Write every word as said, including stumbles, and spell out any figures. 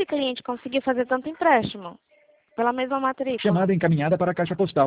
cliente conseguiu fazer tanto empréstimo? Pela mesma matrícula. Chamada encaminhada para a caixa postal.